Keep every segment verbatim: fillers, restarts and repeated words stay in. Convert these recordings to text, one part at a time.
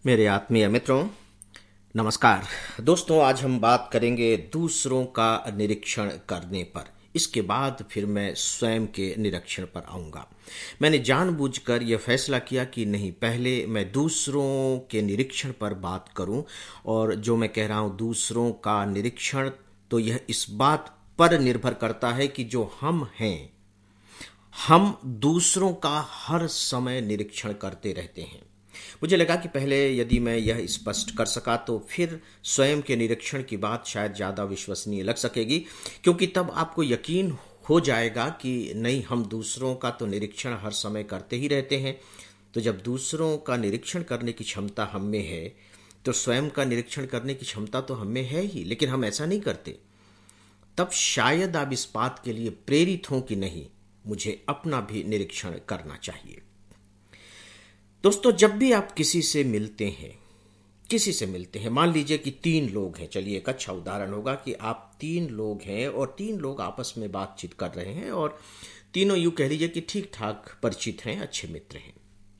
मेरे आत्मीय मित्रों, नमस्कार। दोस्तों, आज हम बात करेंगे दूसरों का निरीक्षण करने पर। इसके बाद फिर मैं स्वयं के निरीक्षण पर आऊंगा। मैंने जानबूझकर यह फैसला किया कि नहीं, पहले मैं दूसरों के निरीक्षण पर बात करूं। और जो मैं कह रहा हूं दूसरों का निरीक्षण, तो यह इस बात पर निर्भर करता है कि जो हम हैं, हम दूसरों का हर समय निरीक्षण करते रहते हैं। मुझे लगा कि पहले यदि मैं यह स्पष्ट कर सका तो फिर स्वयं के निरीक्षण की बात शायद ज़्यादा विश्वसनीय लग सकेगी, क्योंकि तब आपको यकीन हो जाएगा कि नहीं, हम दूसरों का तो निरीक्षण हर समय करते ही रहते हैं। तो जब दूसरों का निरीक्षण करने की क्षमता हम में है, तो स्वयं का निरीक्षण करने की क्षमता तो हम में है ही, लेकिन हम ऐसा नहीं करते। तब शायद आप इस बात के लिए प्रेरित हों कि नहीं, मुझे अपना भी निरीक्षण करना चाहिए। दोस्तों, जब भी आप किसी से मिलते हैं किसी से मिलते हैं मान लीजिए कि तीन लोग हैं। चलिए, एक अच्छा उदाहरण होगा कि आप तीन लोग हैं और तीन लोग आपस में बातचीत कर रहे हैं और तीनों यूं कह लीजिए कि ठीक ठाक परिचित हैं, अच्छे मित्र हैं।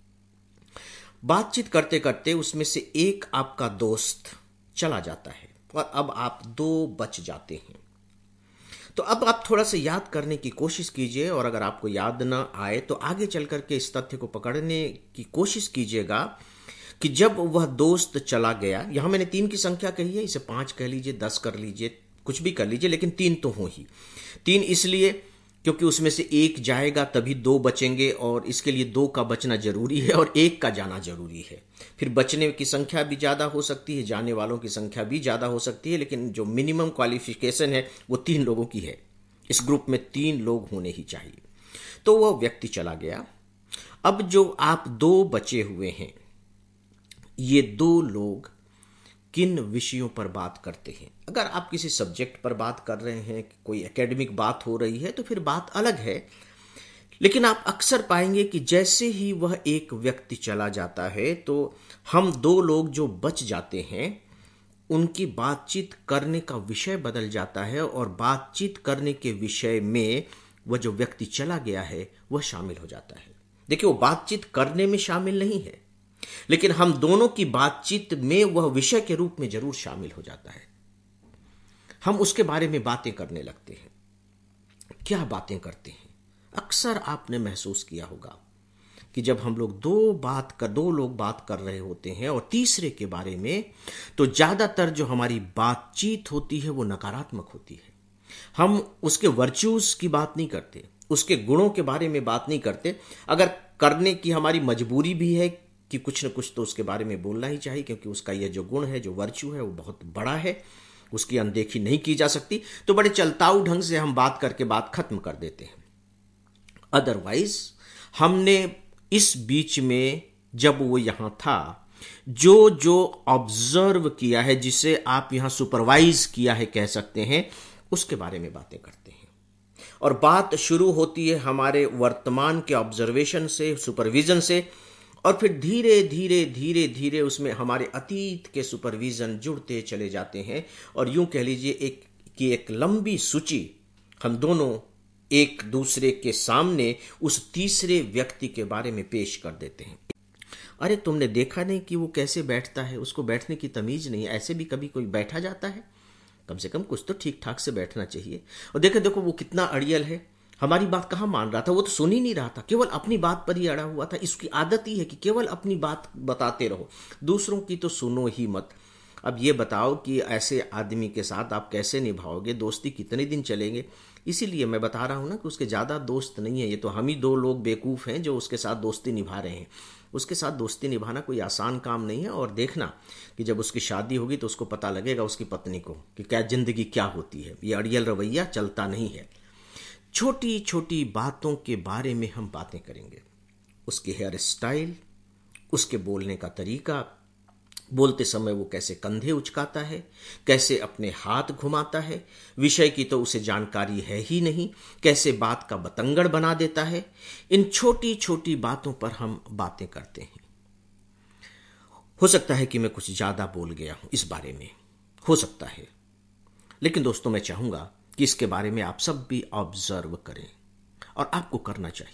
बातचीत करते करते उसमें से एक आपका दोस्त चला जाता है और अब आप दो बच जाते हैं। तो अब आप थोड़ा सा याद करने की कोशिश कीजिए, और अगर आपको याद ना आए तो आगे चल करके इस तथ्य को पकड़ने की कोशिश कीजिएगा कि जब वह दोस्त चला गया, यहां मैंने तीन की संख्या कही है, इसे पांच कह लीजिए, दस कर लीजिए, कुछ भी कर लीजिए, लेकिन तीन तो हो ही। तीन इसलिए क्योंकि उसमें से एक जाएगा तभी दो बचेंगे, और इसके लिए दो का बचना जरूरी है और एक का जाना जरूरी है। फिर बचने की संख्या भी ज्यादा हो सकती है, जाने वालों की संख्या भी ज्यादा हो सकती है, लेकिन जो मिनिमम क्वालिफिकेशन है वो तीन लोगों की है। इस ग्रुप में तीन लोग होने ही चाहिए। तो वह व्यक्ति चला गया। अब जो आप दो बचे हुए हैं, ये दो लोग किन विषयों पर बात करते हैं? अगर आप किसी सब्जेक्ट पर बात कर रहे हैं, कोई एकेडमिक बात हो रही है, तो फिर बात अलग है। लेकिन आप अक्सर पाएंगे कि जैसे ही वह एक व्यक्ति चला जाता है, तो हम दो लोग जो बच जाते हैं, उनकी बातचीत करने का विषय बदल जाता है, और बातचीत करने के विषय में वह जो व्यक्ति चला गया है वह शामिल हो जाता है। देखिए, वो बातचीत करने में शामिल नहीं है, लेकिन हम दोनों की बातचीत में वह विषय के रूप में जरूर शामिल हो जाता है। हम उसके बारे में बातें करने लगते हैं। क्या बातें करते हैं? अक्सर आपने महसूस किया होगा कि जब हम लोग दो बात कर दो लोग बात कर रहे होते हैं और तीसरे के बारे में, तो ज्यादातर जो हमारी बातचीत होती है वो नकारात्मक होती है। हम उसके वर्च्यूज की बात नहीं करते, उसके गुणों के बारे में बात नहीं करते। अगर करने की हमारी मजबूरी भी है कि कुछ न कुछ तो उसके बारे में बोलना ही चाहिए, क्योंकि उसका यह जो गुण है, जो वर्च्यू है, वो बहुत बड़ा है, उसकी अनदेखी नहीं की जा सकती, तो बड़े चलताऊ ढंग से हम बात करके बात खत्म कर देते हैं। अदरवाइज हमने इस बीच में, जब वो यहां था, जो जो ऑब्जर्व किया है, जिसे आप यहां सुपरवाइज किया है कह सकते हैं, उसके बारे में बातें करते हैं। और बात शुरू होती है हमारे वर्तमान के ऑब्जर्वेशन से, सुपरविजन से, और फिर धीरे धीरे धीरे धीरे उसमें हमारे अतीत के सुपरविजन जुड़ते चले जाते हैं। और यूं कह लीजिए एक कि एक लंबी सूची हम दोनों एक दूसरे के सामने उस तीसरे व्यक्ति के बारे में पेश कर देते हैं। अरे, तुमने देखा नहीं कि वो कैसे बैठता है? उसको बैठने की तमीज नहीं। ऐसे भी कभी कोई बैठा जाता है? कम से कम कुछ तो ठीक ठाक से बैठना चाहिए। और देखे देखो वो कितना अड़ियल है, हमारी बात कहाँ मान रहा था, वो तो सुन ही नहीं रहा था, केवल अपनी बात पर ही अड़ा हुआ था। इसकी आदत ही है कि केवल अपनी बात बताते रहो, दूसरों की तो सुनो ही मत। अब ये बताओ कि ऐसे आदमी के साथ आप कैसे निभाओगे दोस्ती? कितने दिन चलेंगे? इसीलिए मैं बता रहा हूं ना कि उसके ज्यादा दोस्त नहीं है। ये तो हम ही दो लोग बेवकूफ हैं जो उसके साथ दोस्ती निभा रहे हैं। उसके साथ दोस्ती निभाना कोई आसान काम नहीं है। और देखना कि जब उसकी शादी होगी तो उसको पता लगेगा, उसकी पत्नी को, कि क्या जिंदगी क्या होती है। ये अड़ियल रवैया चलता नहीं है। छोटी छोटी बातों के बारे में हम बातें करेंगे। उसकी हेयर स्टाइल, उसके बोलने का तरीका, बोलते समय वो कैसे कंधे उचकाता है, कैसे अपने हाथ घुमाता है, विषय की तो उसे जानकारी है ही नहीं, कैसे बात का बतंगड़ बना देता है। इन छोटी छोटी बातों पर हम बातें करते हैं। हो सकता है कि मैं कुछ ज्यादा बोल गया हूं इस बारे में, हो सकता है, लेकिन दोस्तों मैं चाहूंगा कि इसके बारे में आप सब भी ऑब्जर्व करें, और आपको करना चाहिए।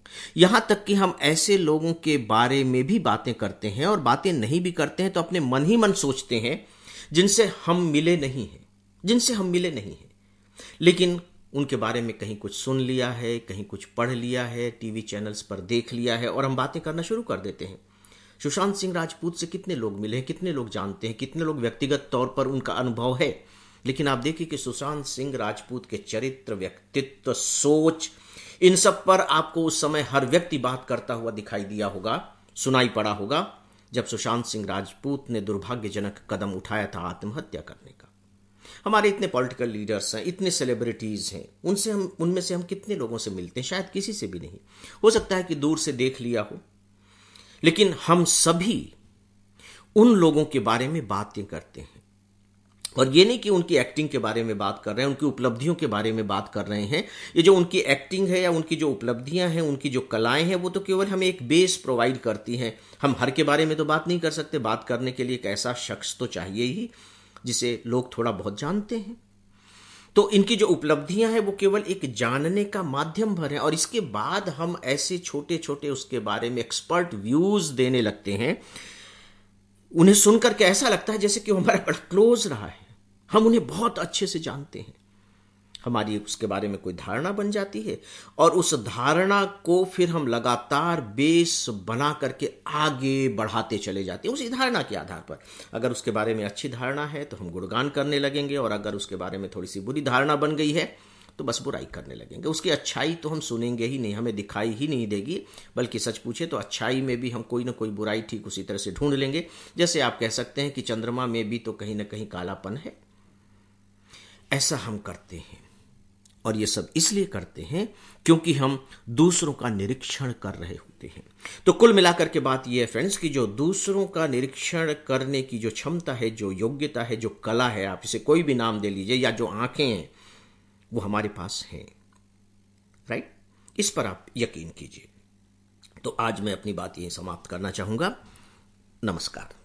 यहां तक कि हम ऐसे लोगों के बारे में भी बातें करते हैं, और बातें नहीं भी करते हैं तो अपने मन ही मन सोचते हैं जिनसे हम मिले नहीं हैं, जिनसे हम मिले नहीं हैं, लेकिन उनके बारे में कहीं कुछ सुन लिया है, कहीं कुछ पढ़ लिया है, टीवी चैनल्स पर देख लिया है, और हम बातें करना शुरू कर देते हैं। सुशांत सिंह राजपूत से कितने लोग मिले हैं, कितने लोग जानते हैं, कितने लोग व्यक्तिगत तौर पर उनका अनुभव है, लेकिन आप देखिए कि सुशांत सिंह राजपूत के चरित्र, व्यक्तित्व, सोच, इन सब पर आपको उस समय हर व्यक्ति बात करता हुआ दिखाई दिया होगा, सुनाई पड़ा होगा, जब सुशांत सिंह राजपूत ने दुर्भाग्यजनक कदम उठाया था आत्महत्या करने का। हमारे इतने पॉलिटिकल लीडर्स हैं, इतने सेलिब्रिटीज हैं, उनसे हम उनमें से हम कितने लोगों से मिलते हैं? शायद किसी से भी नहीं। हो सकता है कि दूर से देख लिया हो, लेकिन हम सभी उन लोगों के बारे में बातें करते हैं। और ये नहीं कि उनकी एक्टिंग के बारे में बात कर रहे हैं, उनकी उपलब्धियों के बारे में बात कर रहे हैं। ये जो उनकी एक्टिंग है या उनकी जो उपलब्धियां हैं, उनकी जो कलाएं हैं, वो तो केवल हमें एक बेस प्रोवाइड करती हैं। हम हर के बारे में तो बात नहीं कर सकते। बात करने के लिए एक ऐसा शख्स तो चाहिए ही जिसे लोग थोड़ा बहुत जानते हैं। तो इनकी जो उपलब्धियां हैं वो केवल एक जानने का माध्यम भर है, और इसके बाद हम ऐसे छोटे छोटे उसके बारे में एक्सपर्ट व्यूज देने लगते हैं। उन्हें सुनकर के ऐसा लगता है जैसे कि वो हमारा बड़ा क्लोज रहा है, हम उन्हें बहुत अच्छे से जानते हैं। हमारी उसके बारे में कोई धारणा बन जाती है, और उस धारणा को फिर हम लगातार बेस बना करके आगे बढ़ाते चले जाते हैं उसी धारणा के आधार पर। अगर उसके बारे में अच्छी धारणा है तो हम गुणगान करने लगेंगे, और अगर उसके बारे में थोड़ी सी बुरी धारणा बन गई है तो बस बुराई करने लगेंगे। उसकी अच्छाई तो हम सुनेंगे ही नहीं, हमें दिखाई ही नहीं देगी, बल्कि सच पूछे तो अच्छाई में भी हम कोई ना कोई बुराई ठीक उसी तरह से ढूंढ लेंगे। जैसे आप कह सकते हैं कि चंद्रमा में भी तो कहीं ना कहीं कालापन है। ऐसा हम करते हैं, और ये सब इसलिए करते हैं क्योंकि हम दूसरों का निरीक्षण कर रहे होते हैं। तो कुल मिलाकर के बात यह है फ्रेंड्स कि जो दूसरों का निरीक्षण करने की जो क्षमता है, जो योग्यता है, जो कला है, आप इसे कोई भी नाम दे लीजिए, या जो आंखें हैं, वो हमारे पास हैं। राइट? इस पर आप यकीन कीजिए। तो आज मैं अपनी बात यहीं समाप्त करना चाहूंगा। नमस्कार।